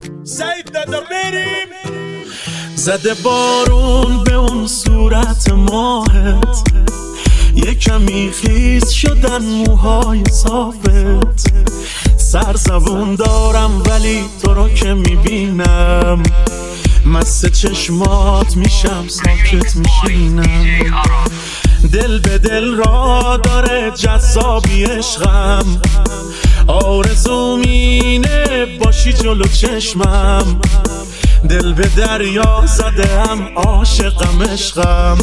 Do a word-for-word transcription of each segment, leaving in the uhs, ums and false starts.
سعید دادا بریم. زده بارون به اون صورت ماهت، یه کمی خیس شدن موهای صافت. سرزبون دارم ولی تو رو که میبینم، مست چشمات میشم ساکت میشینم. دل به دل را داره جذابی عشقم، آرزوم اینه باشی جلو چشمم. دل به دریا زدم عاشقم عشقم،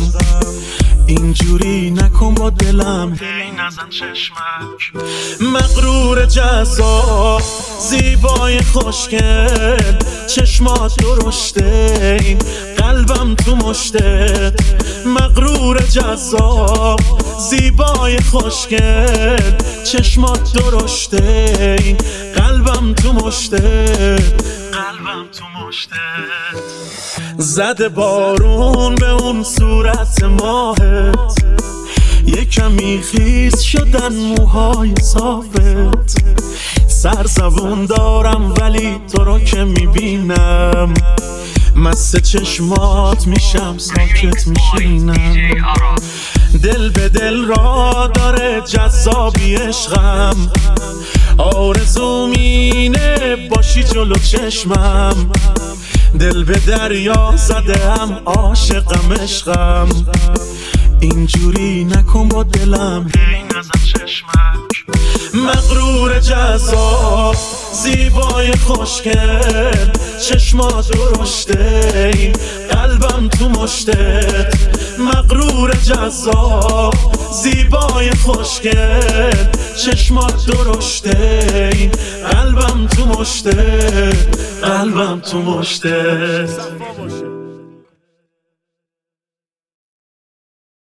اینجوری نکن با دلم، هی نزن چشمک. مغرور جذاب زیبای خوشگل، چشمات درشته این قلبم تو مشتت. مغرور جذاب زیبای خوشگل، چشمات درشته این قلبم تو مشتت. قلبم تو مشتت. زده بارون به اون صورت ماهت، یه کمی خیس شدن موهای صافت. سرزبون دارم ولی تو رو که میبینم، مست چشمات میشم ساکت میشینم. دل به دل را داره جذابی عشقم، آرزوم اینه باشی جلو چشمم. دل به دریا زدم عاشقم عشقم، اینجوری نکن با دلم، هی نزن چشمک. مغرور جذاب زیبای خوشگل، چشمات درشته این قلبم تو مشتت. مغرور جذاب زیبای خوشگل، چشمات درشته این قلبم تو مشتت. قلبم تو مشتت.